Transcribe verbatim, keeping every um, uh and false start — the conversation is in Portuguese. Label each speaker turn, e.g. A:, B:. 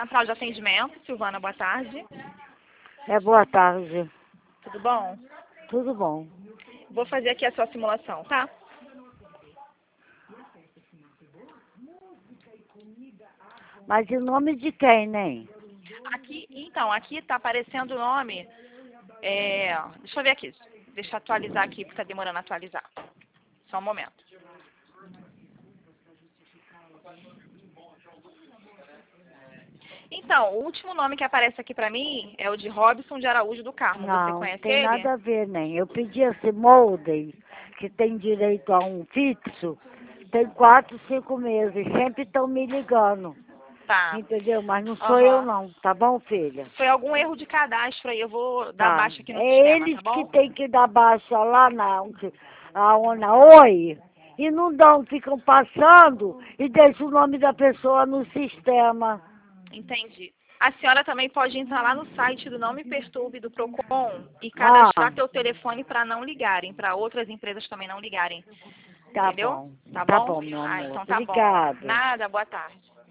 A: Central de Atendimento, Silvana, boa tarde.
B: É, boa tarde.
A: Tudo bom?
B: Tudo bom.
A: Vou fazer aqui a sua simulação, tá?
B: Mas em nome de quem, né?
A: Aqui, então, aqui tá aparecendo o nome. É, deixa eu ver aqui. Deixa eu atualizar aqui, porque tá demorando a atualizar. Só um momento. Então, o último nome que aparece aqui pra mim é o de Robson de Araújo do Carmo. Você
B: Não,
A: conhece
B: tem
A: ele?
B: nada a ver, nem. Eu pedi esse molde, que tem direito a um fixo, tem quatro, cinco meses. Sempre estão me ligando,
A: Tá.
B: entendeu? Mas não sou eu
A: Aham.
B: não, tá bom, filha?
A: Foi algum erro de cadastro aí. Eu vou dar
B: Tá.
A: baixa aqui no
B: É
A: sistema,
B: eles
A: tá
B: que
A: bom?
B: tem que dar baixa lá na, a, na Oi, e não dão, ficam passando e deixam o nome da pessoa no sistema.
A: Entendi. A senhora também pode entrar lá no site do Não Me Perturbe do Procon e
B: Ah,
A: cadastrar teu telefone para não ligarem, para outras empresas também não ligarem.
B: tá
A: Entendeu?
B: bom.
A: Tá
B: Tá
A: bom?
B: bom, meu
A: Ah,
B: amor.
A: então tá bom.
B: Obrigado.
A: Nada, boa tarde.